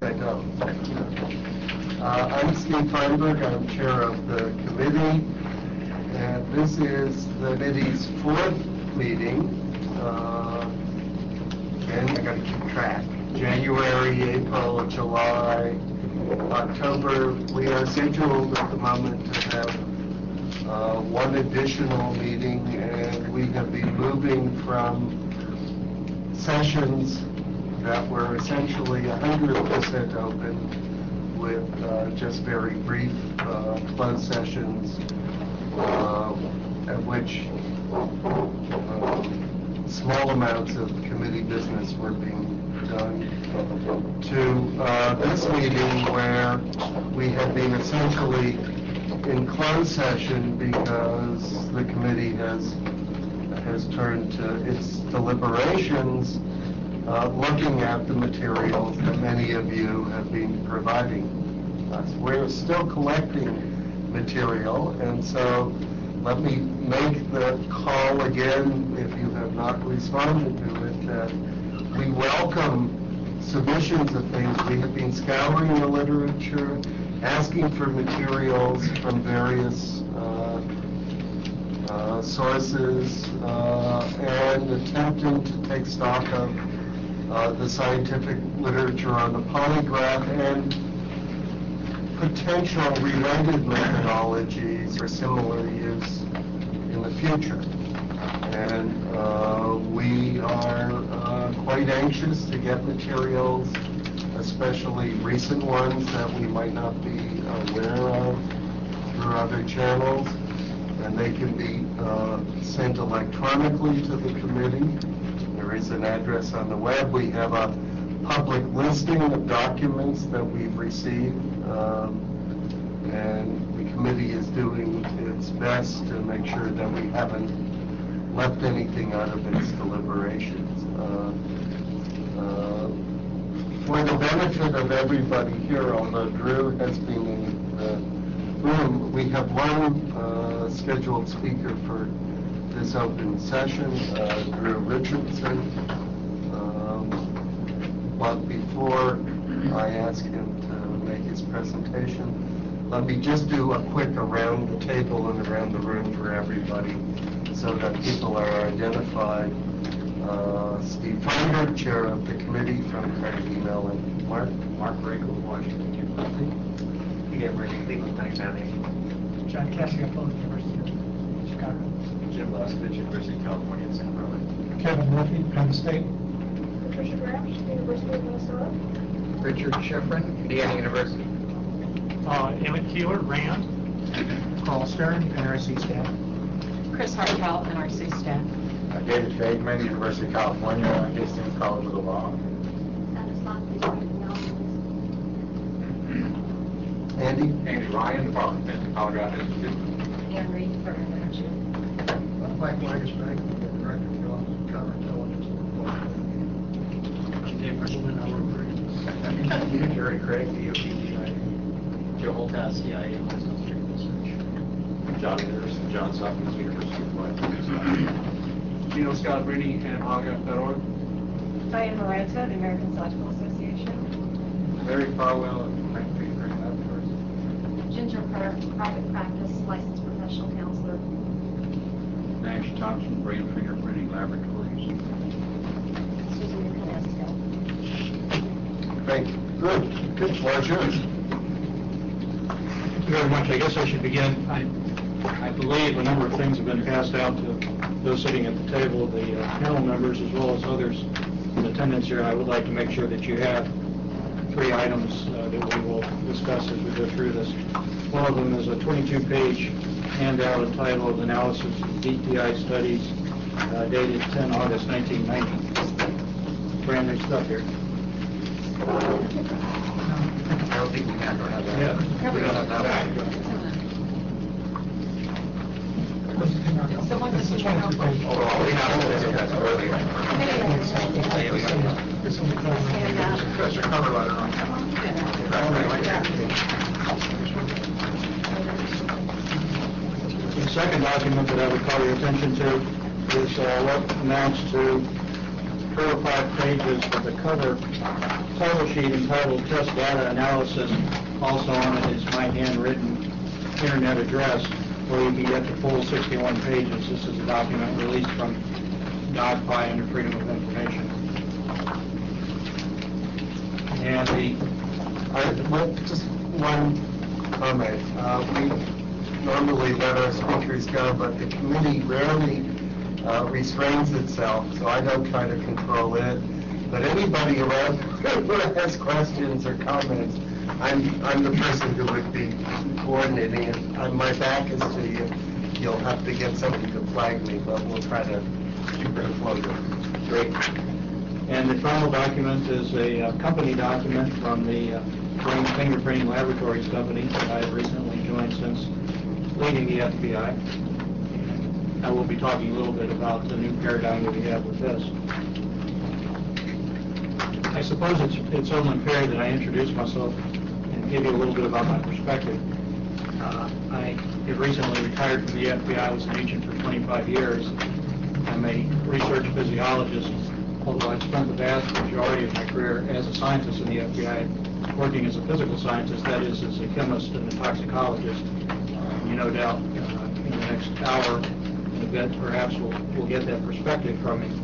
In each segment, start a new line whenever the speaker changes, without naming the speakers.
I don't. I'm Steve Feinberg. I'm chair of the committee, and this is the committee's fourth meeting. And I got to keep track. January, April, July, October. We are scheduled at the moment to have one additional meeting, and we have been moving from sessions that were essentially 100% open with just very brief closed sessions at which small amounts of committee business were being done, to this meeting where we have been essentially in closed session because the committee has turned to its deliberations, looking at the materials that many of you have been providing us. We're still collecting material, and so let me make the call again, if you have not responded to it, that we welcome submissions of things. We have been scouring the literature, asking for materials from various sources, and attempting to take stock of the scientific literature on the polygraph and potential related methodologies for similar use in the future. And we are quite anxious to get materials, especially recent ones that we might not be aware of through other channels, and they can be sent electronically to the committee. There is an address on the web. We have a public listing of documents that we've received, and the committee is doing its best to make sure that we haven't left anything out of its deliberations. For the benefit of everybody here, although Drew has been in the room, we have one scheduled speaker for this open session, Drew Richardson. But before I ask him to make his presentation, let me just do a quick around the table and around the room for everybody so that people are identified. Steve Feinberg, chair of the committee from Carnegie Mellon. Mark Rakel, Washington University.
Peter Murphy, Cleveland Clinic Foundation.
John Cassidy, University of Chicago.
Jim Laskovich, University of California at San Bernardino.
Kevin Murphy, Penn State.
Patricia Branch, University of Minnesota.
Richard Schifrin, Indiana University.
Emmett Keeler, Rand. Carl Stern, NRC staff.
Chris Hartwell, NRC staff.
David Fagman, University of California, Hastings College of the Law.
Andy
Ryan, Department of Colorado Institute.
Anne Reed, Department of Energy.
Mike Lagersbank, Director of the Office of Counterintelligence. Dave Richmond, our
Jerry Craig, DOD. Joe Holtas, CIA, Business Street Research. John Anderson, John Sopkins, University of Hawaii. Gino Scalabrini and Haga Fedor.
Diane Moranta, the American Psychological Association.
Larry Farwell and Frank Baker Laboratories.
Ginger Kerr, private practice, licensed professional counselor.
Nash Thompson, Brain Fingerprinting Laboratories.
Susan Canesco.
Great. Good. Floor is yours.
Thank you very much. I guess I should begin. I believe a number of things have been passed out to those sitting at the table, the panel members, as well as others in attendance here. I would like to make sure that you have 3 items that we will discuss as we go through this. One of them is a 22-page handout entitled Analysis of DTI Studies, dated 10 August 1990. Brand new stuff here.
I don't think we have that.
Yeah.
We don't have that.
Someone just
This is 22 pages.
Oh, we have it. That's earlier. Yeah, we got it.
This will be covered.
Professor cover letter on that.
The second document that I would call your attention to is what amounts to 4 or 5 pages with a cover title sheet entitled Test Data Analysis. Also on it is my handwritten internet address where you can get the full 61 pages. This is a document released from DOCFI under Freedom of Information. And
Just one comment. We normally let our speakers go, but the committee rarely restrains itself, so I don't try to control it. But anybody around who has questions or comments, I'm the person who would be coordinating it. My back is to you. You'll have to get somebody to flag me, but we'll try to keep it afloat.
Great. And the final document is a company document from the Brain Fingerprinting Laboratories company that I have recently joined since leading the FBI. I will be talking a little bit about the new paradigm that we have with this. I suppose it's only fair that I introduce myself and give you a little bit about my perspective. I have recently retired from the FBI. I was an agent for 25 years. I'm a research physiologist, although I've spent the vast majority of my career as a scientist in the FBI, working as a physical scientist, that is, as a chemist and a toxicologist. You no doubt in the next hour and a bit, perhaps we'll get that perspective from me.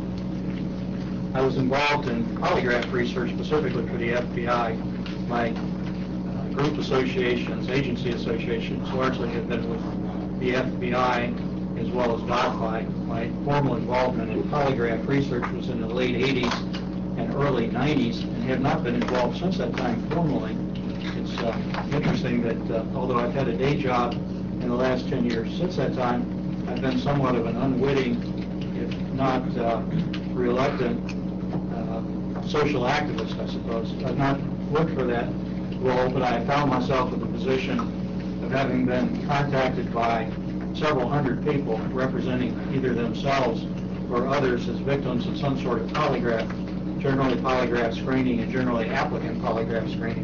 I was involved in polygraph research specifically for the FBI. My group associations, agency associations, largely have been with the FBI as well as DOCFI. My formal involvement in polygraph research was in the late 80s and early 90s, and have not been involved since that time formally. It's interesting that although I've had a day job in the last 10 years since that time, I've been somewhat of an unwitting, if not reluctant, social activist, I suppose. I've not looked for that role, but I found myself in the position of having been contacted by several hundred people representing either themselves or others as victims of some sort of polygraph, generally polygraph screening and generally applicant polygraph screening.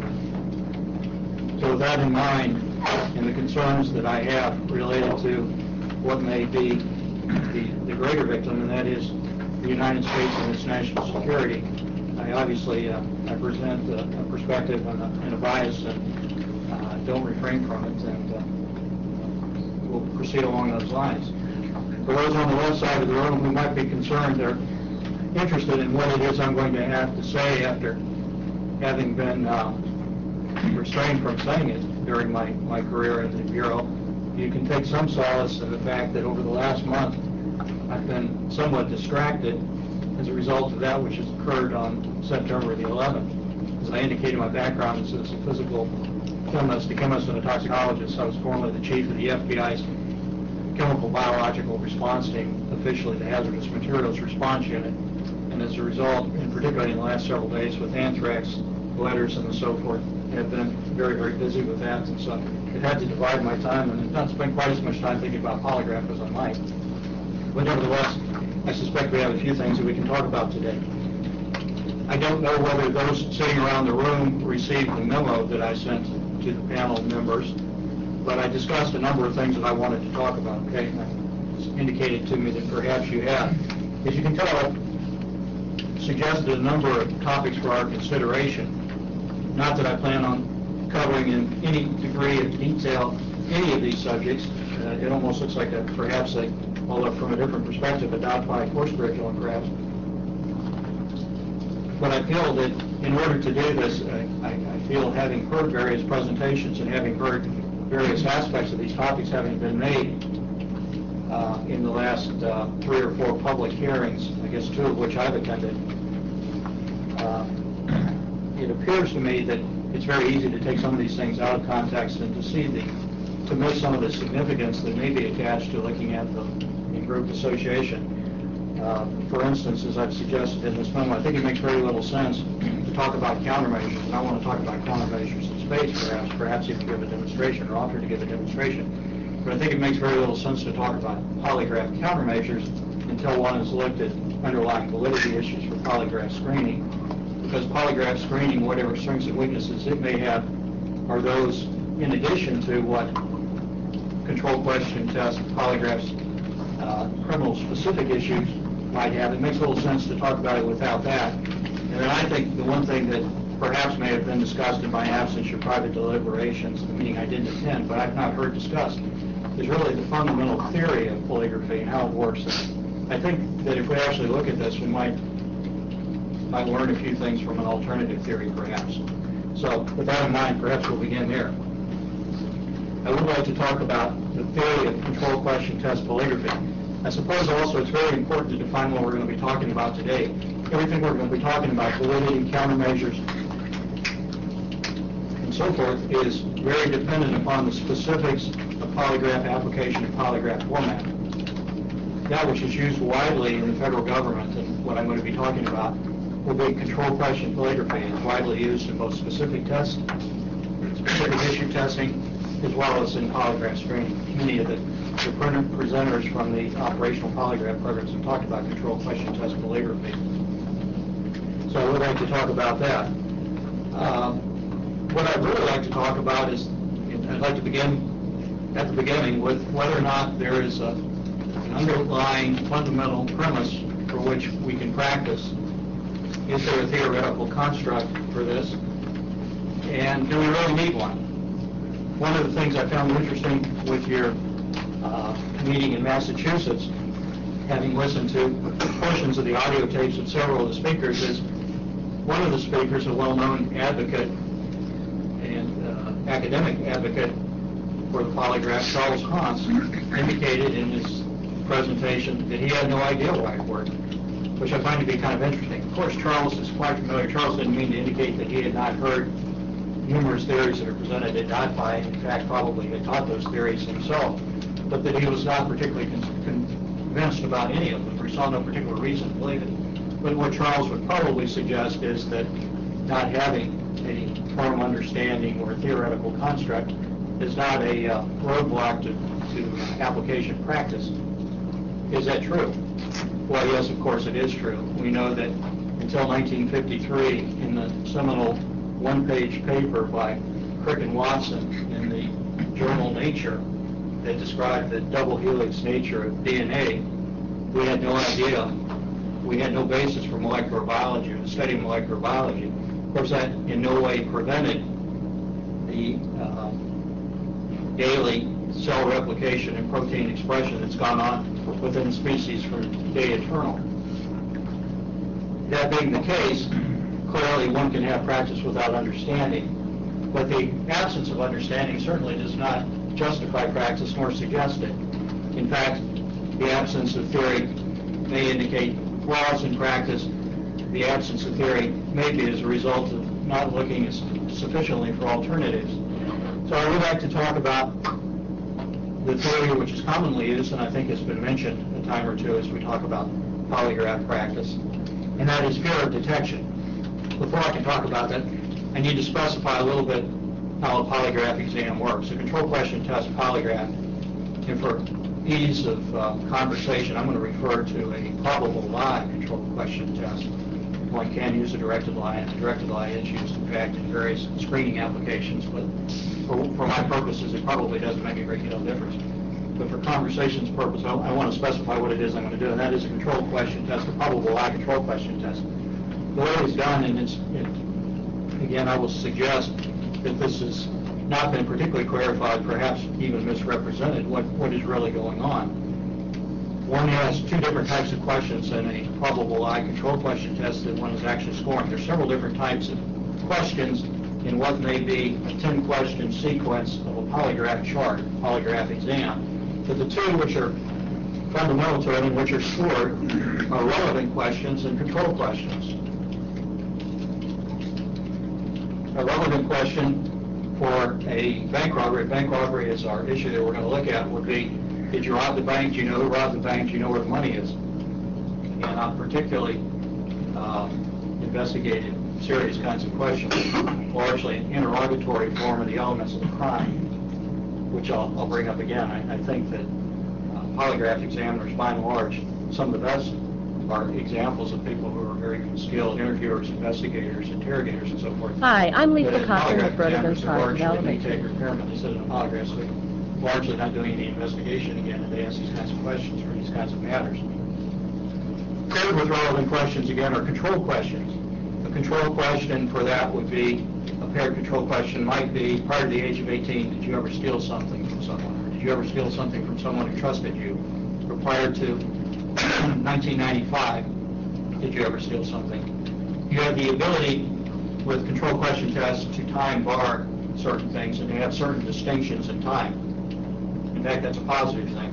So with that in mind, and the concerns that I have related to what may be the greater victim, and that is the United States and its national security, I obviously I present a perspective and a bias and don't refrain from it, and we'll proceed along those lines. For those on the left side of the room who might be concerned or interested in what it is I'm going to have to say after having been restrained from saying it during my career in the Bureau, you can take some solace in the fact that over the last month I've been somewhat distracted as a result of that which has occurred on September the 11th. As I indicated, my background is as a physical chemist, and a toxicologist. I was formerly the chief of the FBI's Chemical Biological Response Team, officially the Hazardous Materials Response Unit. And as a result, and particularly in the last several days with anthrax, letters, and so forth, have been very, very busy with that. And so it had to divide my time and not spend quite as much time thinking about polygraph as I might. But nevertheless, I suspect we have a few things that we can talk about today. I don't know whether those sitting around the room received the memo that I sent to the panel members, but I discussed a number of things that I wanted to talk about, okay? It's indicated to me that perhaps you have. As you can tell, suggested a number of topics for our consideration. Not that I plan on covering in any degree of detail any of these subjects. It almost looks like perhaps although from a different perspective, a DOCFI course curriculum perhaps. But I feel that in order to do this, I feel having heard various presentations and having heard various aspects of these topics having been made in the last 3 or 4 public hearings, I guess 2 of which I've attended, it appears to me that it's very easy to take some of these things out of context and to miss some of the significance that may be attached to looking at them in group association. For instance, as I've suggested in this memo, I think it makes very little sense to talk about countermeasures, and I want to talk about countermeasures in space, perhaps even give a demonstration or offer to give a demonstration. But I think it makes very little sense to talk about polygraph countermeasures until one has looked at underlying validity issues for polygraph screening, because polygraph screening, whatever strengths and weaknesses it may have, are those in addition to what control question test polygraphs criminal specific issues might have. It makes a little sense to talk about it without that. And then I think the one thing that perhaps may have been discussed in my absence or private deliberations, the meeting I didn't attend, but I've not heard discussed, is really the fundamental theory of polygraphy and how it works. I think that if we actually look at this, we might learn a few things from an alternative theory, perhaps. So with that in mind, perhaps we'll begin there. I would like to talk about the theory of control question test polygraphy. I suppose also it's very important to define what we're going to be talking about today. Everything we're going to be talking about, validity, countermeasures, and so forth, is very dependent upon the specifics of polygraph application and polygraph format. That which is used widely in the federal government, and what I'm going to be talking about, will be control question polygraphy. It's widely used in both specific tests, specific issue testing, as well as in polygraph screening. Many of the presenters from the operational polygraph programs have talked about control question test polygraphy. So I would like to talk about that. What I'd really like to talk about is, I'd like to begin at the beginning with whether or not there is an underlying fundamental premise for which we can practice. Is there a theoretical construct for this? And do we really need one? One of the things I found interesting with your meeting in Massachusetts, having listened to portions of the audio tapes of several of the speakers, is one of the speakers, a well-known advocate and academic advocate for the polygraph, Charles Hans, indicated in his presentation that he had no idea why it worked, which I find to be kind of interesting. Of course, Charles is quite familiar. Charles didn't mean to indicate that he had not heard numerous theories that are presented at DOT-FI. In fact, probably had taught those theories himself, but that he was not particularly convinced about any of them, or saw no particular reason to believe it. But what Charles would probably suggest is that not having a firm understanding or theoretical construct is not a roadblock to application practice. Is that true? Well, yes, of course it is true. We know that until 1953, in the seminal one-page paper by Crick and Watson in the journal Nature that described the double helix nature of DNA, we had no idea. We had no basis for molecular biology or the study of molecular biology. Of course, that in no way prevented the daily cell replication and protein expression that's gone on within the species from day eternal. That being the case, clearly one can have practice without understanding, but the absence of understanding certainly does not justify practice nor suggest it. In fact, the absence of theory may indicate flaws in practice. The absence of theory may be as a result of not looking sufficiently for alternatives. So I would like to talk about the theory which is commonly used, and I think has been mentioned a time or two as we talk about polygraph practice, and that is fear of detection. Before I can talk about that, I need to specify a little bit how a polygraph exam works. A control question test polygraph, and for ease of conversation, I'm going to refer to a probable lie control question test. One can use a directed lie, and a directed lie is used, in fact, in various screening applications, but for my purposes, it probably doesn't make a great deal of difference. But for conversation's purpose, I want to specify what it is I'm going to do, and that is a control question test, a probable lie control question test. The way it's done, and again, I will suggest that this has not been particularly clarified, perhaps even misrepresented, what is really going on. One has two different types of questions in a probable lie control question test that one is actually scoring. There's several different types of questions in what may be a 10-question sequence of a polygraph chart, polygraph exam. But the two which are fundamental to it and which are scored are relevant questions and control questions. A relevant question for a bank robbery is our issue that we're going to look at, would be, did you rob the bank? Do you know who robbed the bank? Do you know where the money is? And I'm particularly investigated serious kinds of questions, largely in interrogatory form of the elements of the crime, which I'll bring up again. I think that polygraph examiners, by and large, some of the best are examples of people who are very skilled interviewers, investigators, interrogators, and so forth.
Hi, I'm Lisa
But
Cochran
polygraph
with Broderman's
examiners are
Product
largely
Development.
intake repairment instead of a polygraph, so they're largely not doing any investigation again, and they ask these kinds of questions for these kinds of matters. Paired with relevant questions, again, are control questions. A control question for that would be, a paired control question might be, prior to the age of 18, did you ever steal something from someone? Or did you ever steal something from someone who trusted you? Or prior to 1995, did you ever steal something? You have the ability with control question tests to time bar certain things and to have certain distinctions in time. In fact, that's a positive thing.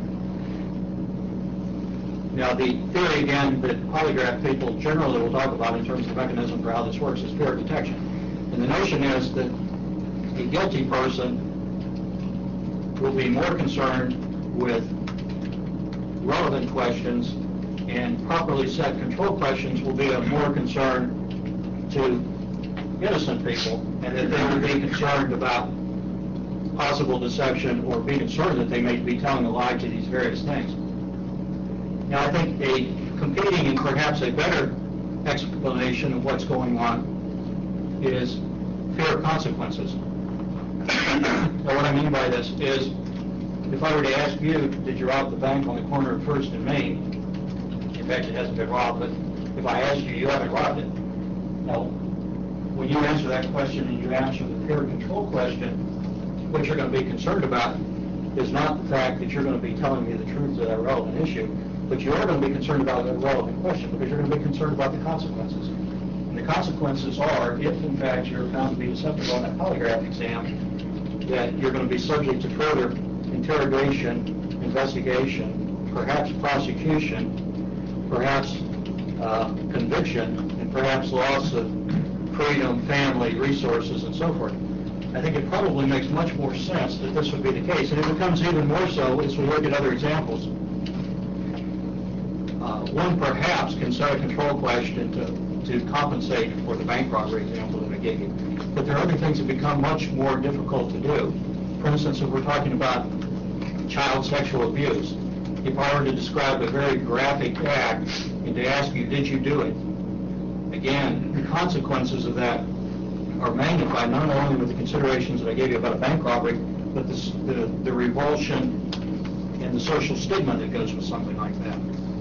Now, the theory, again, that polygraph people generally will talk about in terms of the mechanism for how this works is fear detection. And the notion is that a guilty person will be more concerned with relevant questions, and properly set control questions will be of more concern to innocent people, and that they will be concerned about possible deception or be concerned that they may be telling a lie to these various things. Now, I think a competing and perhaps a better explanation of what's going on is fear of consequences. Now, what I mean by this is, if I were to ask you, did you rob the bank on the corner of 1st and Main? In fact, it hasn't been robbed, but if I asked you, you haven't robbed it. Now, when you answer that question and you answer the fear control question, what you're going to be concerned about is not the fact that you're going to be telling me the truth of that relevant issue, but you are going to be concerned about the relevant question because you're going to be concerned about the consequences. And the consequences are, if in fact you're found to be deceptive on that polygraph exam, that you're going to be subject to further interrogation, investigation, perhaps prosecution, perhaps conviction, and perhaps loss of freedom, family, resources, and so forth. I think it probably makes much more sense that this would be the case, and it becomes even more so as we look at other examples. One perhaps can set a control question to compensate for the bank robbery example that I gave you, but there are other things that become much more difficult to do. For instance, if we're talking about child sexual abuse, if I were to describe a very graphic act and to ask you, did you do it? Again, the consequences of that are magnified not only with the considerations that I gave you about a bank robbery, but the revulsion and the social stigma that goes with something like that.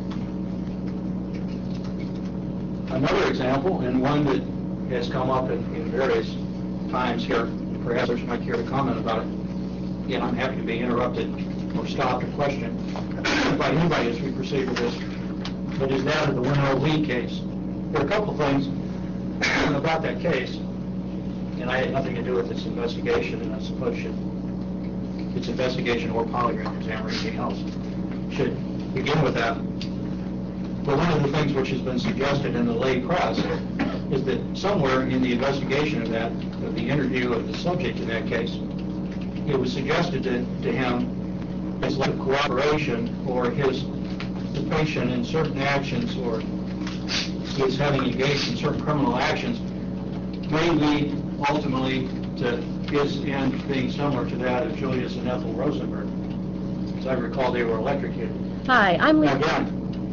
Another example, and one that has come up in various times here, perhaps others might care to comment about it. Again, I'm happy to be interrupted or stopped or questioned by anybody as we proceed with this, but is that of the Winnow Lee case. There are a couple of things about that case, and I had nothing to do with its investigation, and I suppose its investigation or polygraph exam or anything else should begin with that. But one of the things which has been suggested in the lay press is that somewhere in the investigation of the interview of the subject in that case, it was suggested to him his lack of cooperation or his participation in certain actions or his having engaged in certain criminal actions may lead ultimately to his end being similar to that of Julius and Ethel Rosenberg. As I recall, they were electrocuted.
Hi, I'm
Now, again,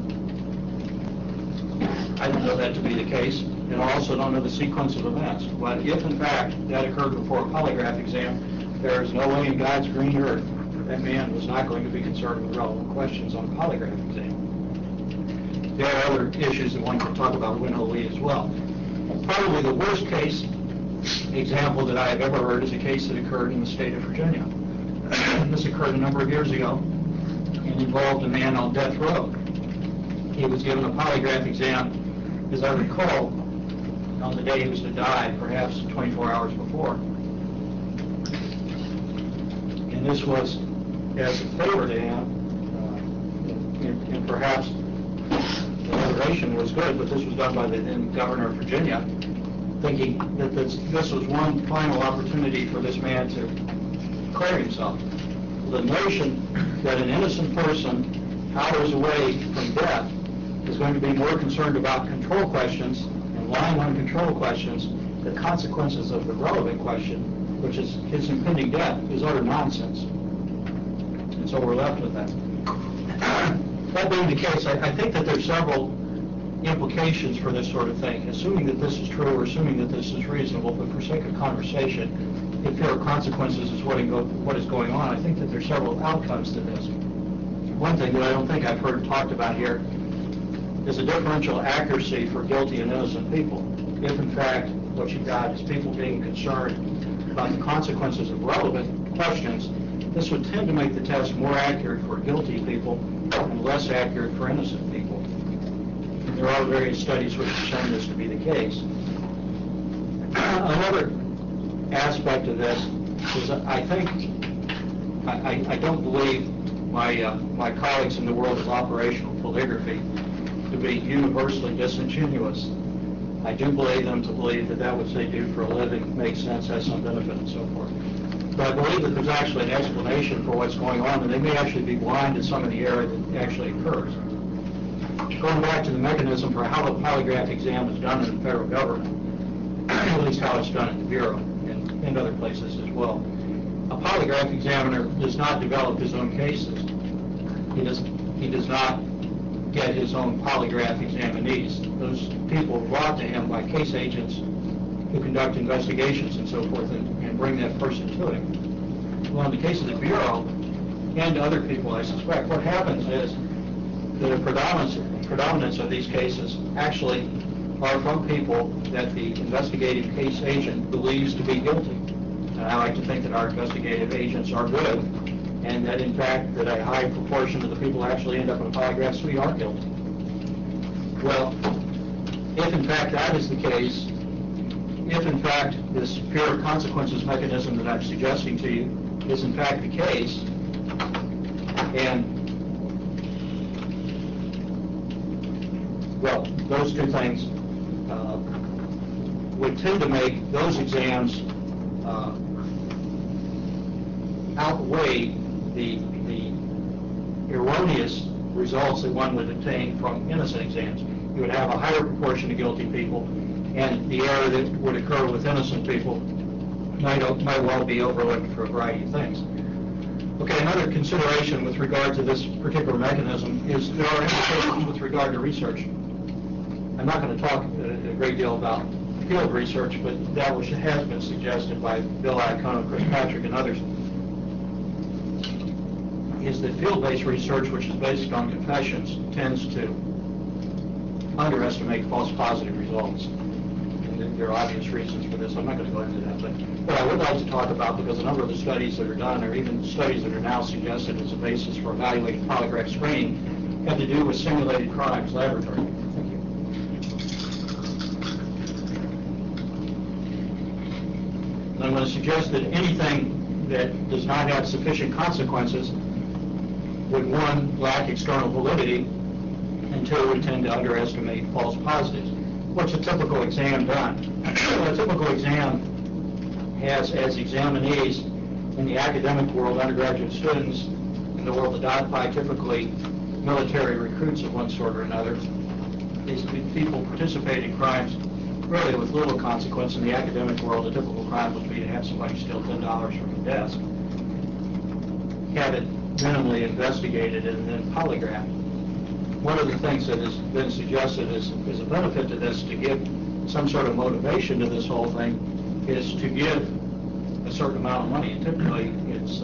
I don't know that to be the case, and I also don't know the sequence of events. But if, in fact, that occurred before a polygraph exam, there is no way in God's green earth that man was not going to be concerned with relevant questions on a polygraph exam. There are other issues that one can talk about Winnow Lee as well. Probably the worst case example that I have ever heard is a case that occurred in the state of Virginia. This occurred a number of years ago and involved a man on death row. He was given a polygraph exam, as I recall, on the day he was to die, perhaps 24 hours before. And this was as a favor to him, and perhaps the motivation was good, but this was done by the then governor of Virginia, thinking that this was one final opportunity for this man to clear himself. The notion that an innocent person hours away from death is going to be more concerned about control questions and lying on control questions, the consequences of the relevant question, which is his impending death, is utter nonsense. And so we're left with that. That being the case, I think that there's several implications for this sort of thing, assuming that this is true or assuming that this is reasonable, but for sake of conversation, if there are consequences is what is going on, I think that there's several outcomes to this. One thing that I don't think I've heard talked about here is a differential accuracy for guilty and innocent people. If in fact what you've got is people being concerned about the consequences of relevant questions, this would tend to make the test more accurate for guilty people and less accurate for innocent people. And there are various studies which have shown this to be the case. Another aspect of this is I don't believe my colleagues in the world of operational polygraphy to be universally disingenuous. I do believe them to believe that what they do for a living makes sense, has some benefit, and so forth. But I believe that there's actually an explanation for what's going on, and they may actually be blind to some of the error that actually occurs. Going back to the mechanism for how a polygraph exam is done in the federal government, at least how it's done at the Bureau and other places as well. A polygraph examiner does not develop his own cases. He does not get his own polygraph examinees. Those people are brought to him by case agents who conduct investigations and so forth and bring that person to him. Well, in the case of the Bureau and other people, I suspect, what happens is that a predominance of these cases actually are from people that the investigative case agent believes to be guilty. And I like to think that our investigative agents are good, and that in fact that a high proportion of the people who actually end up in a polygraph suite are guilty. Well, if in fact that is the case, if in fact this fear of consequences mechanism that I'm suggesting to you is in fact the case, and well, those two things would tend to make those exams outweigh the erroneous results that one would obtain from innocent exams. You would have a higher proportion of guilty people, and the error that would occur with innocent people might well be overlooked for a variety of things. Okay, another consideration with regard to this particular mechanism is there are implications with regard to research. I'm not going to talk a great deal about field research, but that which has been suggested by Bill Iacono, Chris Patrick, and others, is that field-based research, which is based on confessions, tends to underestimate false positive results. And there are obvious reasons for this. I'm not going to go into that. But what I would like to talk about, because a number of the studies that are done, or even studies that are now suggested as a basis for evaluating polygraph screening, have to do with simulated crimes laboratory. Thank you. I'm going to suggest that anything that does not have sufficient consequences would, one, lack external validity, and two, would tend to underestimate false positives. What's a typical exam done? A typical exam has as examinees in the academic world undergraduate students, in the world of DOT-5 typically military recruits of one sort or another. These people participate in crimes really with little consequence. In the academic world, a typical crime would be to have somebody steal $10 from your desk, have it minimally investigated, and then polygraphed. One of the things that has been suggested is a benefit to this, to give some sort of motivation to this whole thing, is to give a certain amount of money. And typically, it's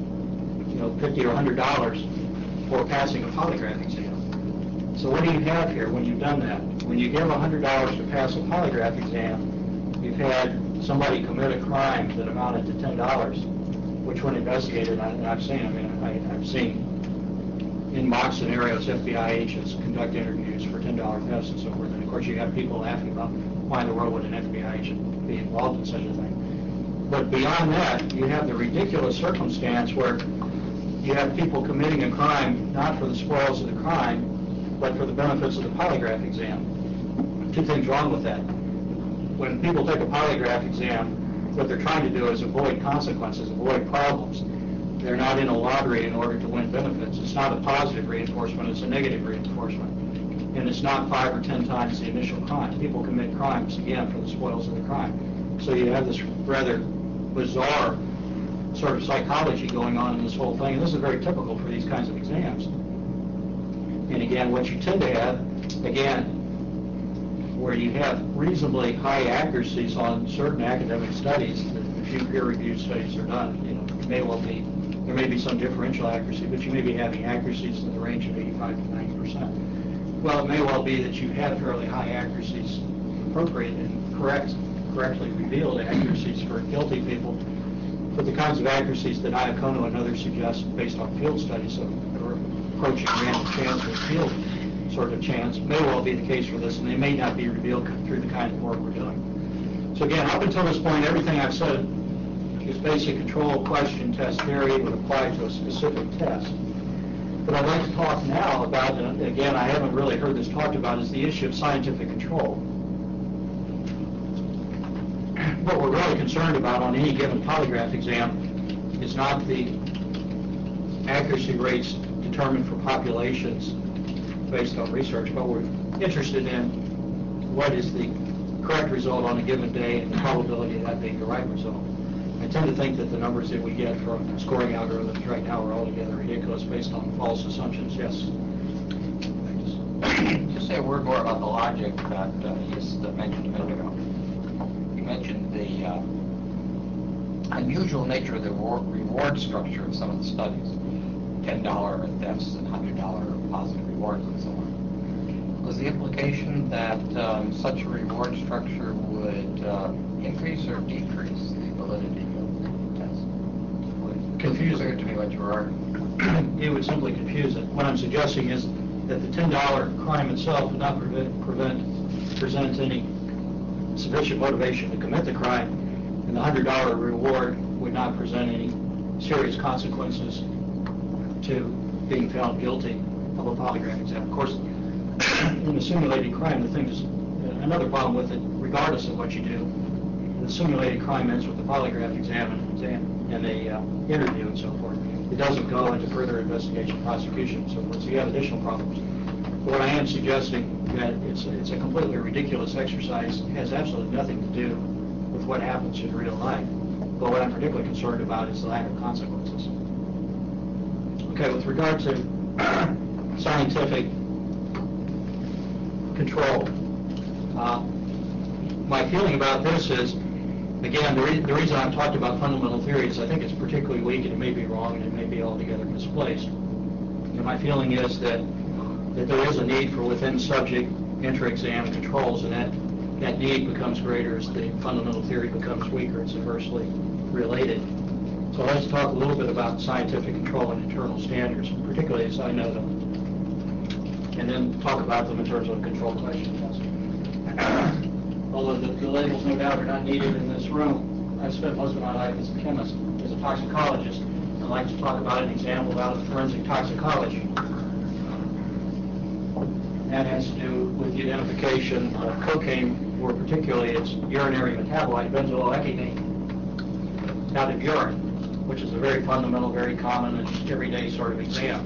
$50 or $100 for passing a polygraph exam. So what do you have here when you've done that? When you give $100 to pass a polygraph exam, you've had somebody commit a crime that amounted to $10, which when investigated, and I've seen in mock scenarios, FBI agents conduct interviews for $10 tests and so forth. And of course, you have people laughing about why in the world would an FBI agent be involved in such a thing. But beyond that, you have the ridiculous circumstance where you have people committing a crime not for the spoils of the crime, but for the benefits of the polygraph exam. Two things wrong with that. When people take a polygraph exam, what they're trying to do is avoid consequences, avoid problems. They're not in a lottery in order to win benefits. It's not a positive reinforcement, it's a negative reinforcement. And it's not 5 or 10 times the initial crime. People commit crimes, again, for the spoils of the crime. So you have this rather bizarre sort of psychology going on in this whole thing. And this is very typical for these kinds of exams. And again, what you tend to have, again, where you have reasonably high accuracies on certain academic studies, a few peer-reviewed studies are done, there may be some differential accuracy, but you may be having accuracies in the range of 85 to 90%. Well, it may well be that you have fairly high accuracies, appropriate and correctly revealed accuracies for guilty people, but the kinds of accuracies that Iacono and others suggest based on field studies that are approaching random chance or field sort of chance may well be the case for this, and they may not be revealed through the kind of work we're doing. So again, up until this point, everything I've said is basic control question test theory would apply to a specific test. But I'd like to talk now about, and again, I haven't really heard this talked about, is the issue of scientific control. What we're really concerned about on any given polygraph exam is not the accuracy rates determined for populations based on research, but we're interested in what is the correct result on a given day and the probability of that being the right result. I tend to think that the numbers that we get from scoring algorithms right now are altogether ridiculous based on false assumptions. Yes?
Just say a word more about the logic that you just mentioned a minute ago. You mentioned the unusual nature of the reward structure of some of the studies. $10 thefts and $100 positive rewards and so on. Was the implication that such a reward structure would increase or decrease the validity of the test? Confuse clear to me what you were arguing.
It would simply confuse it. What I'm suggesting is that the $10 crime itself would not present any sufficient motivation to commit the crime, and the $100 reward would not present any serious consequences to being found guilty of a polygraph exam. Of course, in the simulated crime, the thing is another problem with it, regardless of what you do. The simulated crime ends with the polygraph exam and a interview and so forth. It doesn't go into further investigation, prosecution, and so forth. So you have additional problems. But what I am suggesting that it's a completely ridiculous exercise. It has absolutely nothing to do with what happens in real life. But what I'm particularly concerned about is the lack of consequences. Okay, with regard to scientific control, my feeling about this is, again, the reason I've talked about fundamental theory is I think it's particularly weak, and it may be wrong, and it may be altogether misplaced. And my feeling is that there is a need for within-subject inter-exam controls, and that need becomes greater as the fundamental theory becomes weaker. It's inversely related. So let's talk a little bit about scientific control and internal standards, particularly as I know them, and then talk about them in terms of a control question test. Although the labels no doubt are not needed in this room, I've spent most of my life as a chemist, as a toxicologist. I'd like to talk about an example about forensic toxicology. That has to do with the identification of cocaine, or particularly its urinary metabolite, benzoylecgonate, out of urine, which is a very fundamental, very common, and everyday sort of exam.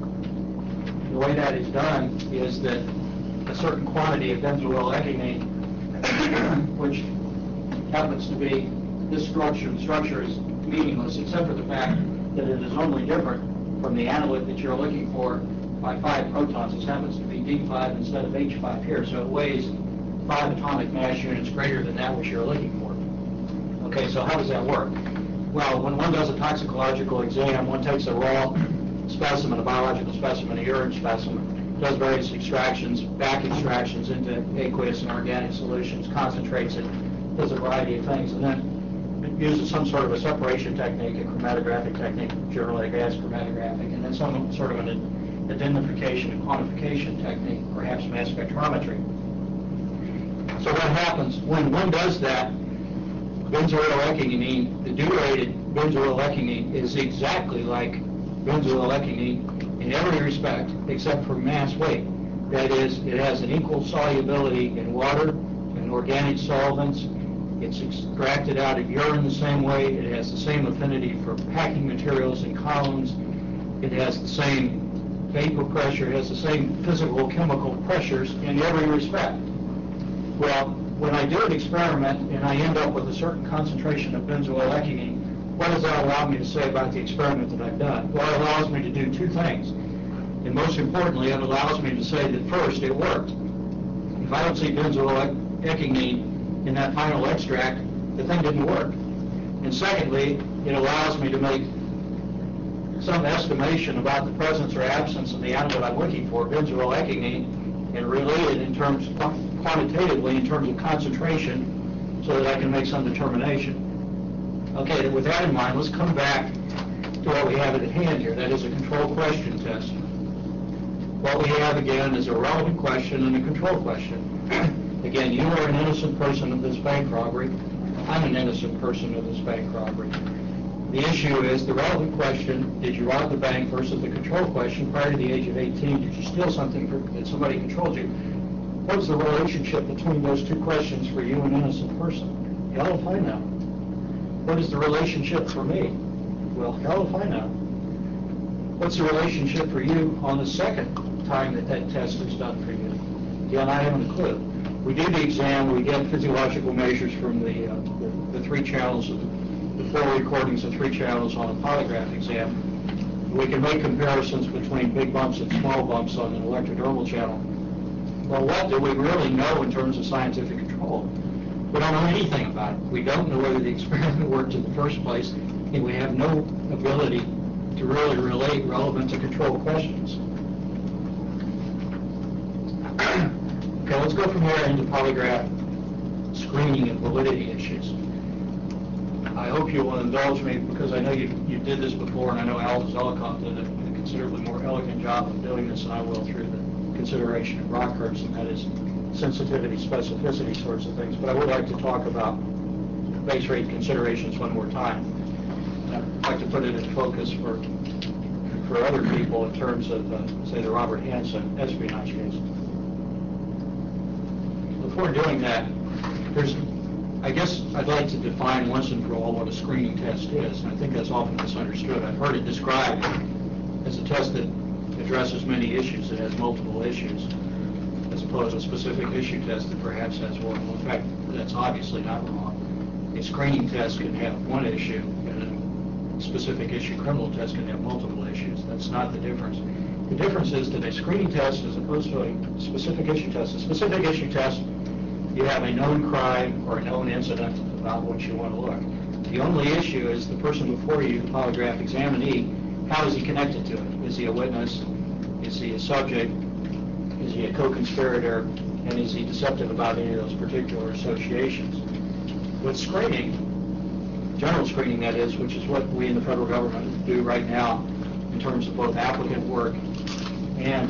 The way that is done is that a certain quantity of benzoylecgonate, which happens to be this structure, the structure is meaningless except for the fact that it is only different from the analyte that you're looking for by 5 protons. This happens to be D5 instead of H5 here, so it weighs 5 atomic mass units greater than that which you're looking for. Okay, so how does that work? Well, when one does a toxicological exam, one takes a raw specimen, a biological specimen, a urine specimen, does various extractions, back extractions into aqueous and organic solutions, concentrates it, does a variety of things, and then it uses some sort of a separation technique, a chromatographic technique, generally a gas chromatographic, and then some sort of an identification and quantification technique, perhaps mass spectrometry. So what happens when one does that? Benzoylecgonate, the deuterated benzoylecgonate is exactly like benzoylecgonate in every respect except for mass weight. That is, it has an equal solubility in water and organic solvents. It's extracted out of urine the same way. It has the same affinity for packing materials and columns. It has the same vapor pressure. It has the same physical chemical pressures in every respect. Well, when I do an experiment and I end up with a certain concentration of benzoylecgonate, what does that allow me to say about the experiment that I've done? Well, it allows me to do 2 things. And most importantly, it allows me to say that first, it worked. If I don't see benzoylecgonate in that final extract, the thing didn't work. And secondly, it allows me to make some estimation about the presence or absence of the analyte I'm looking for. Benzoylecgonate and relate it in terms, quantitatively, in terms of concentration, so that I can make some determination. Okay, with that in mind, let's come back to what we have at hand here. That is a control question test. What we have, again, is a relevant question and a control question. Again, you are an innocent person of this bank robbery. I'm an innocent person of this bank robbery. The issue is the relevant question, did you rob the bank, versus the control question, prior to the age of 18, did you steal something that somebody controlled you? What's the relationship between those two questions for you, an innocent person? Hell if I know. What is the relationship for me? Well, hell if I know. What's the relationship for you on the second time that test is done for you? Again, I haven't a clue. We do the exam, we get physiological measures from the three channels, the 4 recordings of 3 channels on a polygraph exam. We can make comparisons between big bumps and small bumps on an electrodermal channel. Well, what do we really know in terms of scientific control? We don't know anything about it. We don't know whether the experiment worked in the first place, and we have no ability to really relate relevant to control questions. Okay, let's go from here into polygraph screening and validity issues. I hope you will indulge me, because I know you did this before, and I know Al Zelikov did a considerably more elegant job of doing this than I will through the consideration of rock curves, and that is sensitivity, specificity sorts of things. But I would like to talk about base rate considerations one more time. And I'd like to put it in focus for other people in terms of, say, the Robert Hansen espionage case. Before doing that, I guess I'd like to define once and for all what a screening test is, and I think that's often misunderstood. I've heard it described as a test that addresses many issues, that has multiple issues, as opposed to a specific issue test that perhaps has one. Well, in fact, that's obviously not wrong. A screening test can have one issue, and a specific issue criminal test can have multiple issues. That's not the difference. The difference is that a screening test, as opposed to a specific issue test, a specific issue test, you have a known crime or a known incident about which you want to look. The only issue is the person before you, the polygraph examinee, how is he connected to it? Is he a witness? Is he a subject? Is he a co-conspirator? And is he deceptive about any of those particular associations? With screening, general screening that is, which is what we in the federal government do right now in terms of both applicant work and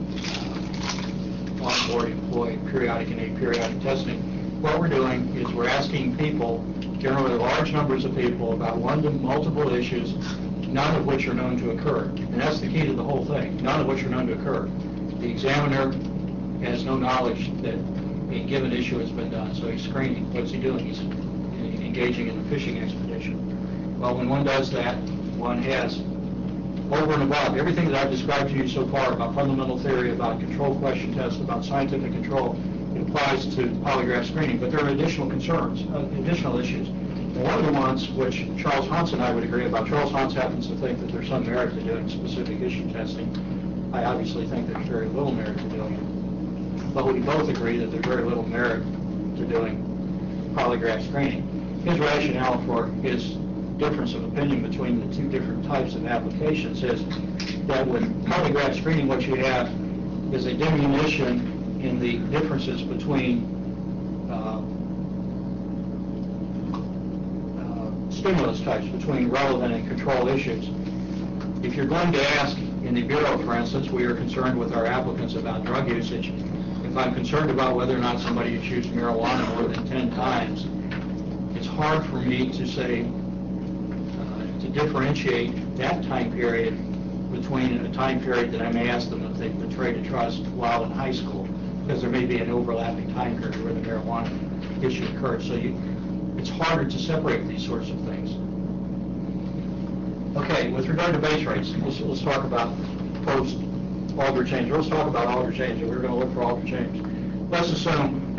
on-board employee periodic and aperiodic testing, what we're doing is we're asking people, generally large numbers of people, about one to multiple issues, none of which are known to occur. And that's the key to the whole thing, none of which are known to occur. The examiner has no knowledge that a given issue has been done, so he's screening. What's he doing? He's engaging in a fishing expedition. Well, when one does that, one has, over and above, everything that I've described to you so far about fundamental theory, about control question tests, about scientific control, it applies to polygraph screening. But there are additional concerns, additional issues. And one of the ones which Charles Hans and I would agree about, Charles Hans happens to think that there's some merit to doing specific issue testing. I obviously think there's very little merit to doing it. But we both agree that there's very little merit to doing polygraph screening. His rationale for his difference of opinion between the two different types of applications is that with polygraph screening, what you have is a diminution in the differences between stimulus types, between relevant and control issues. If you're going to ask, in the Bureau, for instance, we are concerned with our applicants about drug usage. If I'm concerned about whether or not somebody has used marijuana more than 10 times, it's hard for me to say, to differentiate that time period between a time period that I may ask them if they've betrayed a trust while in high school, because there may be an overlapping time period where the marijuana issue occurred. So it's harder to separate these sorts of things. Okay, with regard to base rates, let's talk about post-Alder change. Let's talk about Alder change, and we're going to look for Alder change. Let's assume,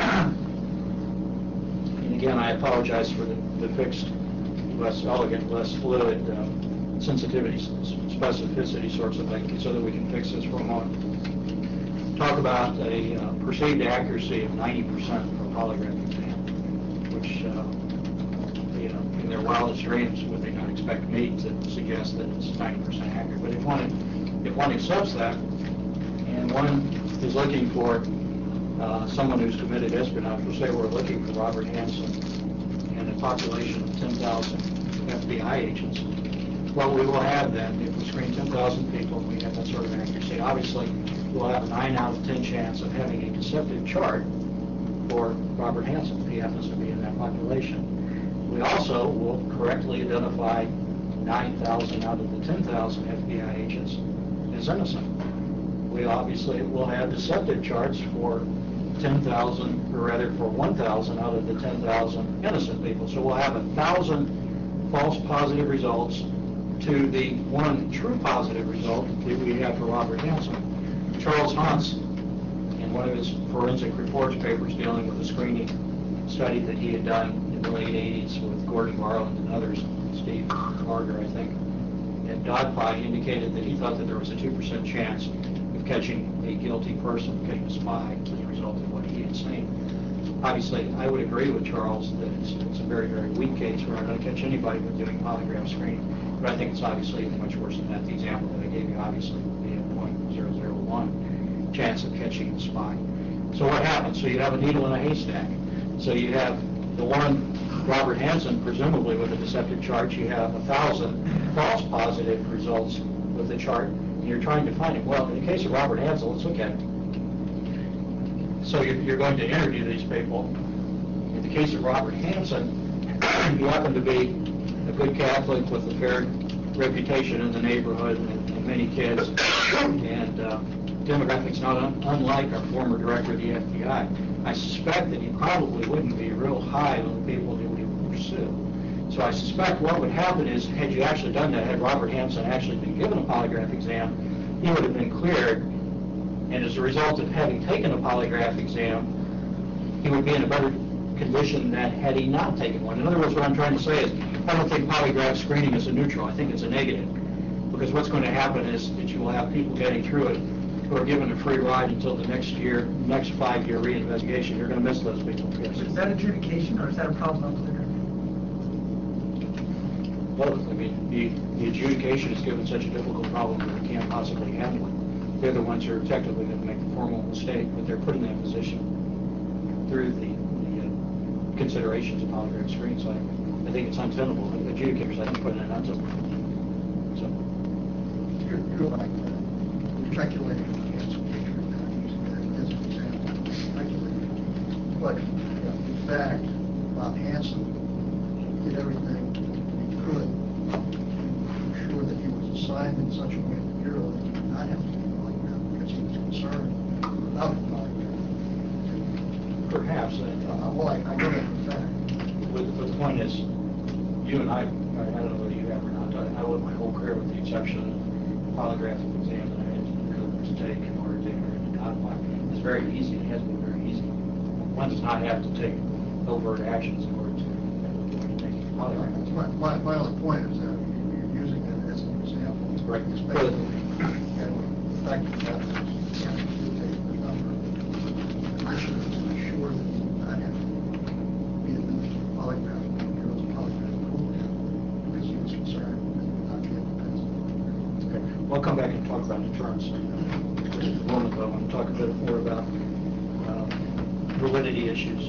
and again, I apologize for the fixed, less elegant, less fluid sensitivity, specificity sorts of things, so that we can fix this for a moment. Talk about a perceived accuracy of 90% for a polygraph exam, which, in their wildest dreams, would they not expect me to suggest that it's 90% accurate. But if one accepts that, and one is looking for someone who's committed espionage, we'll say we're looking for Robert Hansen and a population of 10,000 FBI agents. What we will have then, if we screen 10,000 people and we have that sort of accuracy, obviously we'll have a 9 out of 10 chance of having a deceptive chart for Robert Hansen if he happens to be in that population. We also will correctly identify 9,000 out of the 10,000 FBI agents as innocent. We obviously will have deceptive charts for 10,000, or rather for 1,000 out of the 10,000 innocent people. So we'll have 1,000 false positive results to the one true positive result that we have for Robert Hansen. Charles Hans, in one of his forensic reports papers dealing with a screening study that he had done in the late 80s with Gordon Barland and others, Steve Carter, I think, at Dogfight, indicated that he thought that there was a 2% chance of catching a guilty person, catching a spy, as a result of what he had seen. Obviously, I would agree with Charles that it's a very, very weak case. We're not going to catch anybody with doing polygraph screening, but I think it's obviously much worse than that. The example that I gave you obviously would be a 0.001 chance of catching a spy. So what happens? So you have a needle in a haystack. So you have the one, Robert Hansen, presumably with a deceptive chart. You have 1,000 false positive results with the chart, and you're trying to find him. Well, in the case of Robert Hansen, let's look at it. So you're going to interview these people. In the case of Robert Hansen, you happen to be a good Catholic with a fair reputation in the neighborhood and many kids, and demographics not unlike our former director of the FBI. I suspect that he probably wouldn't be real high on the people that we would pursue. So I suspect what would happen is, had you actually done that, had Robert Hansen actually been given a polygraph exam, he would have been cleared, and as a result of having taken a polygraph exam, he would be in a better condition than had he not taken one. In other words, what I'm trying to say is, I don't think polygraph screening is a neutral. I think it's a negative. Because what's going to happen is that you will have people getting through it who are given a free ride until the next 5-year reinvestigation. You're going to miss those people. Yes.
Is that adjudication, or is that a problem up there?
Both. I mean, the adjudication is given such a difficult problem that they can't possibly handle it. They're the ones who are technically going to make the formal mistake, but they're put in that position through the considerations of polygraph screening. So I think it's untenable. Adjudicators, I think, put in an untenable. So.
You're like speculating against Patriot as an example. Speculating. But in fact, Bob Hansen did everything he could to ensure that he was assigned in such a way that the Bureau did not have to be polygraphed because he was concerned about the polygraph.
Perhaps.
Well, I know that for a fact.
But the point is, you and I don't know whether you have or not, I lived my whole career with the exception of the polygraph exam that I had to take in order to enter into Codify. It's very easy. It has been very easy. One does not have to take overt actions in order to take a polygraph.
My only point is that you're using it as an example. It's
Right.
speculating. And the fact that you have to take the number, the mission is to ensure that you do not have to be administered a polygraph. The Bureau's polygraph program because he was concerned that you would not be able to pass it.
Okay. Well, I'll come back and talk about deterrence in a moment, though. I want to talk a bit more about validity issues.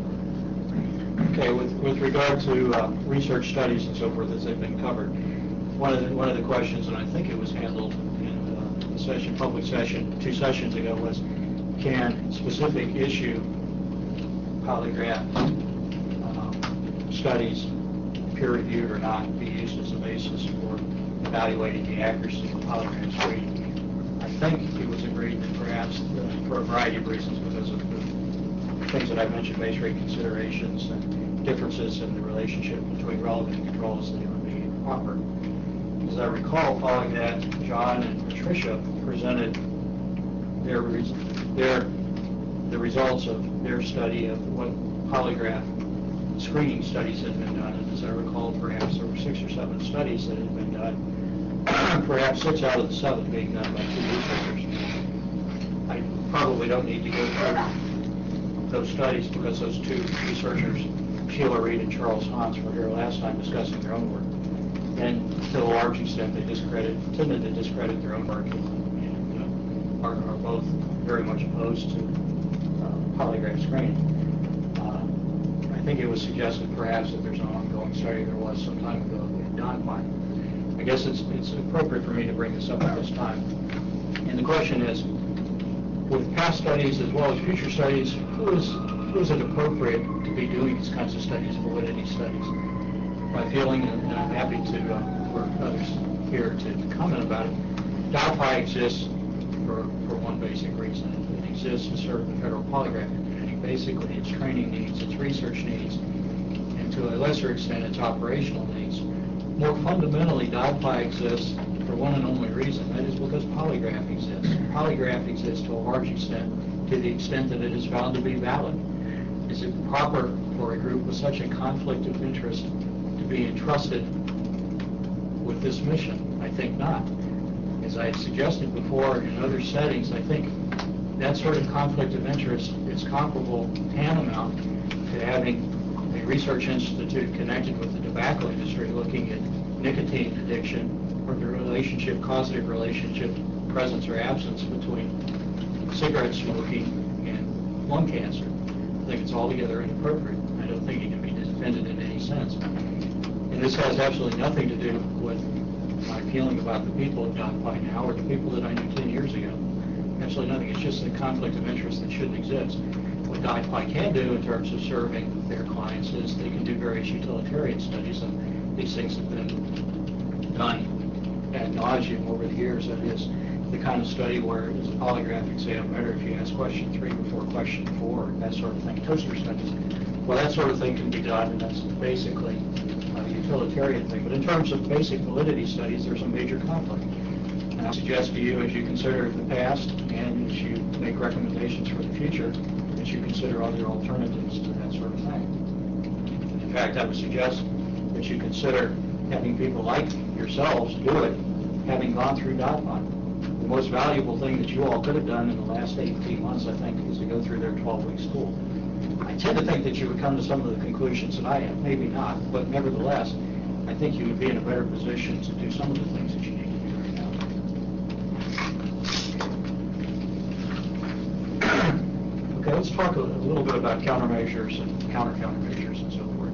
Okay, with regard to research studies and so forth as they've been covered, one of the questions, and I think it was handled in the session, public session, 2 sessions ago, was can specific issue polygraph studies, peer-reviewed or not, be used as a basis for evaluating the accuracy of polygraph screening? I think it was agreed that perhaps for a variety of reasons, because of the things that I mentioned, base rate considerations and differences in the relationship between relevant controls, that it would be proper. As I recall, following that, John and Patricia presented the results of their study of what polygraph screening studies had been done. And as I recall, perhaps there were 6 or 7 studies that had been done, perhaps 6 out of the 7 being done by 2 researchers. I probably don't need to go through those studies because those 2 researchers, Sheila Reed and Charles Hans, were here last time discussing their own work. And to a large extent, they tended to discredit their own work, and are both very much opposed to polygraph screening. I think it was suggested perhaps that there's an ongoing study there was some time ago in Donpine. I guess it's appropriate for me to bring this up at this time. And the question is, with past studies as well as future studies, who is it appropriate to be doing these kinds of studies, validity studies? My feeling, and I'm happy to, for others here to comment about it, DOPI exists for one basic reason. It exists to serve the federal polygraph community. Basically, its training needs, its research needs, and to a lesser extent, its operational needs. More fundamentally, DOPI exists for one and only reason, that is because polygraph exists. Polygraph exists to a large extent, to the extent that it is found to be valid. Is it proper for a group with such a conflict of interest to be entrusted with this mission? I think not. As I had suggested before in other settings, I think that sort of conflict of interest is comparable, tantamount, to having a research institute connected with the tobacco industry looking at nicotine addiction or the relationship, causative relationship, presence or absence between cigarette smoking and lung cancer. I think it's altogether inappropriate. I don't think it can be defended in any sense. And this has absolutely nothing to do with my feeling about the people of DOPI now or the people that I knew 10 years ago. Absolutely nothing. It's just a conflict of interest that shouldn't exist. What DOPI can do in terms of serving their clients is they can do various utilitarian studies, and these things have been done ad nauseum over the years. That is the kind of study where it's a polygraph exam better if you ask question 3 before question 4, that sort of thing. Toaster studies. Well, that sort of thing can be done, and that's basically a utilitarian thing. But in terms of basic validity studies, there's a major conflict. And I suggest to you, as you consider the past and as you make recommendations for the future, that you consider other alternatives to that sort of thing. In fact, I would suggest that you consider having people like yourselves do it, having gone through DOPI. The most valuable thing that you all could have done in the last 18 months, I think, is to go through their 12-week school. I tend to think that you would come to some of the conclusions that I have, maybe not, but nevertheless, I think you would be in a better position to do some of the things that you need to do right now. Okay, let's talk a little bit about countermeasures and countermeasures and so forth.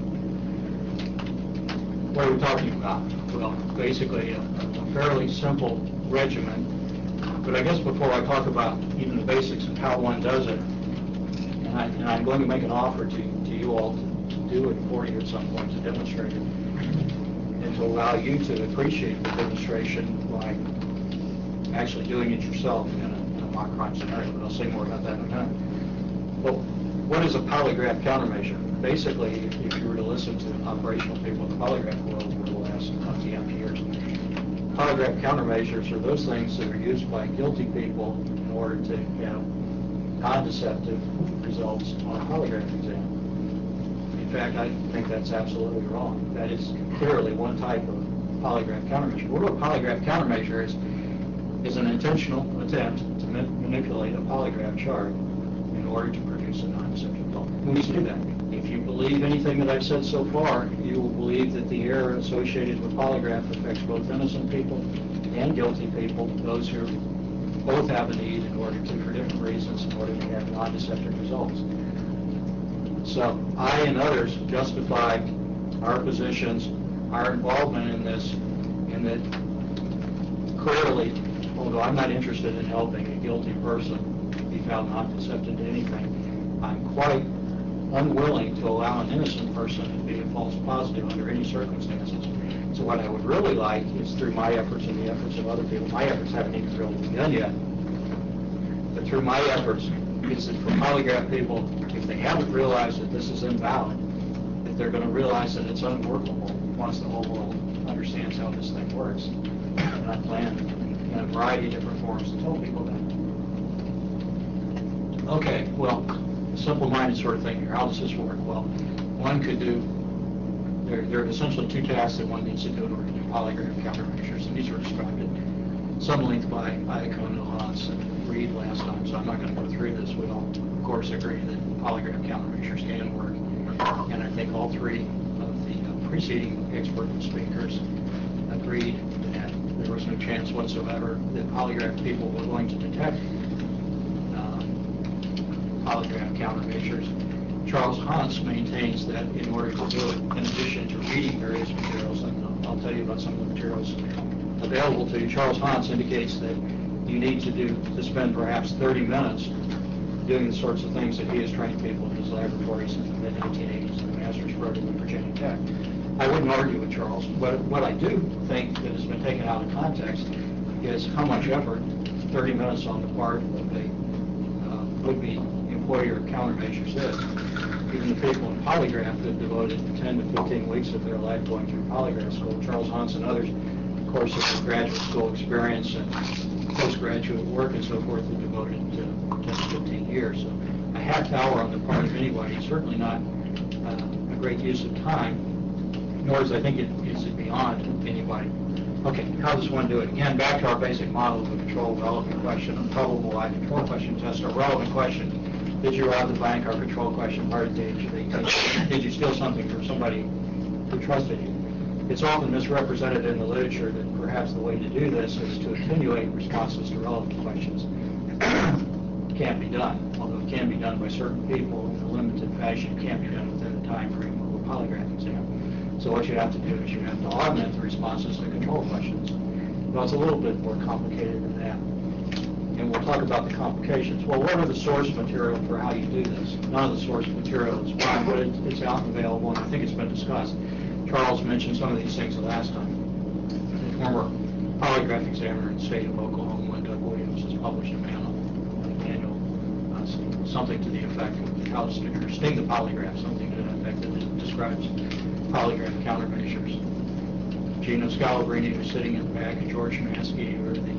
What are we talking about? Well, basically a fairly simple regimen, but I guess before I talk about even the basics of how one does it, and I'm going to make an offer to you all to do it for you at some point to demonstrate it, and to allow you to appreciate the demonstration by actually doing it yourself in a mock crime scenario, but I'll say more about that in a minute. Well, what is a polygraph countermeasure? Basically, if you were to listen to operational people in the polygraph world over the last 20 years, polygraph countermeasures are those things that are used by guilty people in order to have non-deceptive results on a polygraph exam. In fact, I think that's absolutely wrong. That is clearly one type of polygraph countermeasure. What a polygraph countermeasure is an intentional attempt to manipulate a polygraph chart in order to produce a non-deceptive result. Who needs to do that? If you believe anything that I've said so far, you will believe that the error associated with polygraph affects both innocent people and guilty people, those who both have a need in order to, for different reasons, in order to have non-deceptive results. So I and others justify our positions, our involvement in this, in that clearly, although I'm not interested in helping a guilty person be found non-deceptive to anything, I'm quite unwilling to allow an innocent person to be a false positive under any circumstances. So what I would really like is through my efforts and the efforts of other people, my efforts haven't even really begun yet, but through my efforts, is that for polygraph people, if they haven't realized that this is invalid, that they're going to realize that it's unworkable once the whole world understands how this thing works. And I plan in a variety of different forms to tell people that. Okay, well, simple-minded sort of thing here. How does this work? Well, one could do, there are essentially 2 tasks that one needs to do in order to do polygraph countermeasures, and these are described at some length by Iacone, Hans, and Reed last time, so I'm not going to go through this. We all, of course, agree that polygraph countermeasures can work, and I think all 3 of the preceding expert speakers agreed that there was no chance whatsoever that polygraph people were going to detect polygraph countermeasures. Charles Hans maintains that in order to do it, in addition to reading various materials, and I'll tell you about some of the materials available to you, Charles Hans indicates that you need to spend perhaps 30 minutes doing the sorts of things that he has trained people in his laboratories in the mid-1980s in the master's program at Virginia Tech. I wouldn't argue with Charles, but what I do think that has been taken out of context is how much effort 30 minutes on the part of a would-be employer countermeasures is. Even the people in polygraph that devoted 10 to 15 weeks of their life going through polygraph school, Charles Hans and others, of course, of graduate school experience and postgraduate work and so forth, have devoted 10 to 15 years. So a half hour on the part of anybody is certainly not a great use of time, nor is I think it is beyond anybody. Okay, how does one do it? Again, back to our basic model of a control relevant question, a probable lie control question test, a relevant question. Did you rob the bank? Our control question, hard to age. Did you steal something from somebody who trusted you? It's often misrepresented in the literature that perhaps the way to do this is to attenuate responses to relevant questions. It can't be done, although it can be done by certain people in a limited fashion. It can't be done within the time frame of a polygraph exam. So what you have to do is you have to augment the responses to control questions. Well, it's a little bit more complicated than that. And we'll talk about the complications. Well, what are the source material for how you do this? None of the source material is fine, but it's out and available, and I think it's been discussed. Charles mentioned some of these things the last time. The former polygraph examiner in the state of Oklahoma, Doug Williams, has published a manual, something to the effect of how to sting the polygraph, something to the effect that describes polygraph countermeasures. Gino Scalabrini, who's sitting in the back, and George Maskey, who are the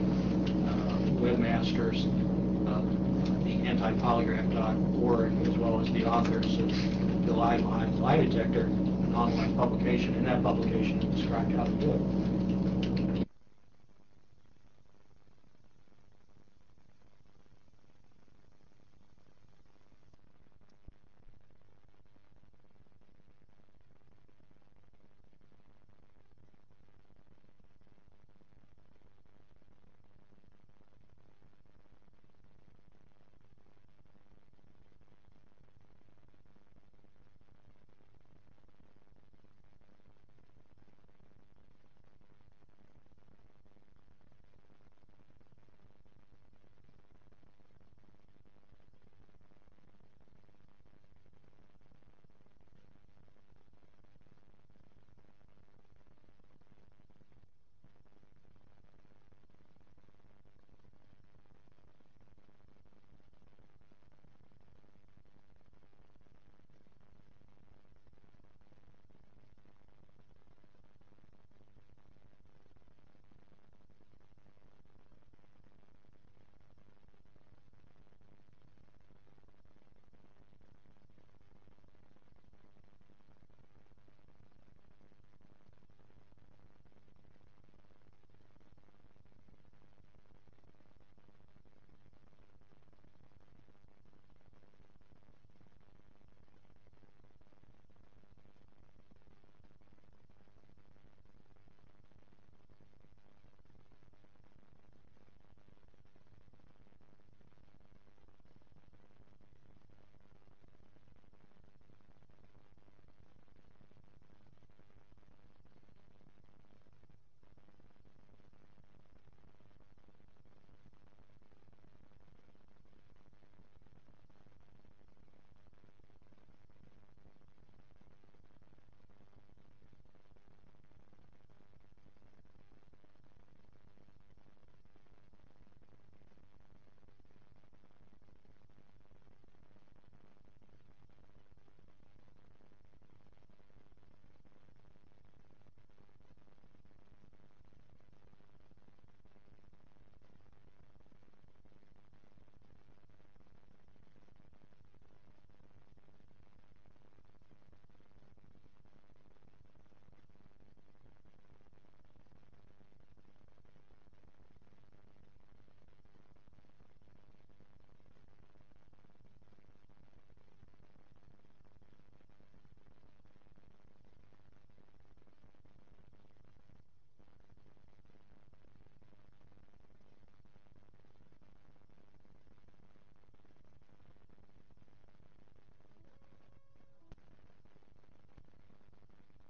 webmasters of the anti-polygraph.org, as well as the authors of the Lie Detector, an online publication. In that publication, it described how to do it.